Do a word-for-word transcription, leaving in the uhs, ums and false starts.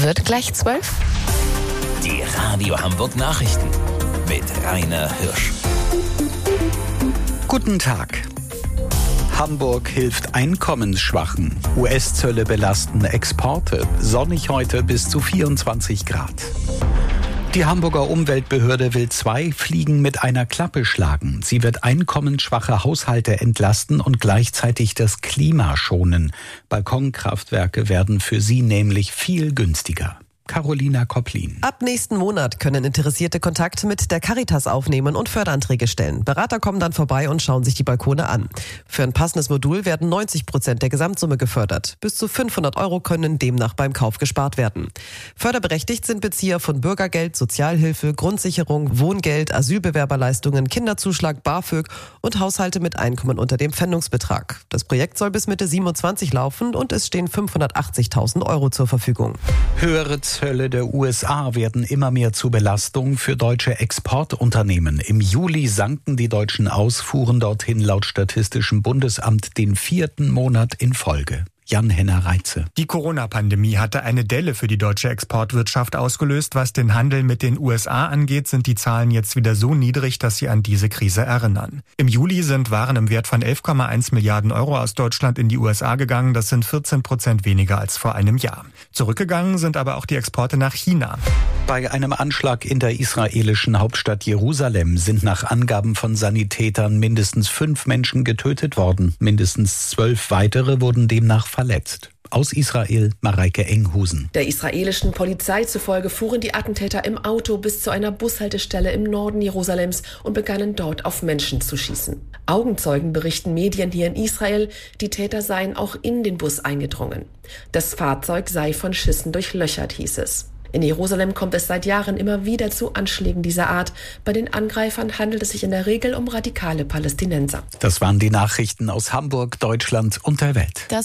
Wird gleich zwölf. Die Radio Hamburg Nachrichten mit Rainer Hirsch. Guten Tag. Hamburg hilft Einkommensschwachen. U S-Zölle belasten Exporte. Sonnig heute bis zu vierundzwanzig Grad. Die Hamburger Umweltbehörde will zwei Fliegen mit einer Klappe schlagen. Sie wird einkommensschwache Haushalte entlasten und gleichzeitig das Klima schonen. Balkonkraftwerke werden für sie nämlich viel günstiger. Carolina Kopplin. Ab nächsten Monat können Interessierte Kontakt mit der Caritas aufnehmen und Förderanträge stellen. Berater kommen dann vorbei und schauen sich die Balkone an. Für ein passendes Modul werden neunzig Prozent der Gesamtsumme gefördert. Bis zu fünfhundert Euro können demnach beim Kauf gespart werden. Förderberechtigt sind Bezieher von Bürgergeld, Sozialhilfe, Grundsicherung, Wohngeld, Asylbewerberleistungen, Kinderzuschlag, BAföG und Haushalte mit Einkommen unter dem Pfändungsbetrag. Das Projekt soll bis Mitte siebenundzwanzig laufen und es stehen fünfhundertachtzigtausend Euro zur Verfügung. Höhere Zölle der U S A werden immer mehr zur Belastung für deutsche Exportunternehmen. Im Juli sanken die deutschen Ausfuhren dorthin laut Statistischem Bundesamt den vierten Monat in Folge. Jan-Henner Reitze. Die Corona-Pandemie hatte eine Delle für die deutsche Exportwirtschaft ausgelöst. Was den Handel mit den U S A angeht, sind die Zahlen jetzt wieder so niedrig, dass sie an diese Krise erinnern. Im Juli sind Waren im Wert von elf Komma eins Milliarden Euro aus Deutschland in die U S A gegangen. Das sind vierzehn Prozent weniger als vor einem Jahr. Zurückgegangen sind aber auch die Exporte nach China. Bei einem Anschlag in der israelischen Hauptstadt Jerusalem sind nach Angaben von Sanitätern mindestens fünf Menschen getötet worden. Mindestens zwölf weitere wurden demnach verletzt. Aus Israel, Mareike Enghusen. Der israelischen Polizei zufolge fuhren die Attentäter im Auto bis zu einer Bushaltestelle im Norden Jerusalems und begannen dort auf Menschen zu schießen. Augenzeugen berichten Medien hier in Israel, die Täter seien auch in den Bus eingedrungen. Das Fahrzeug sei von Schüssen durchlöchert, hieß es. In Jerusalem kommt es seit Jahren immer wieder zu Anschlägen dieser Art. Bei den Angreifern handelt es sich in der Regel um radikale Palästinenser. Das waren die Nachrichten aus Hamburg, Deutschland und der Welt. Das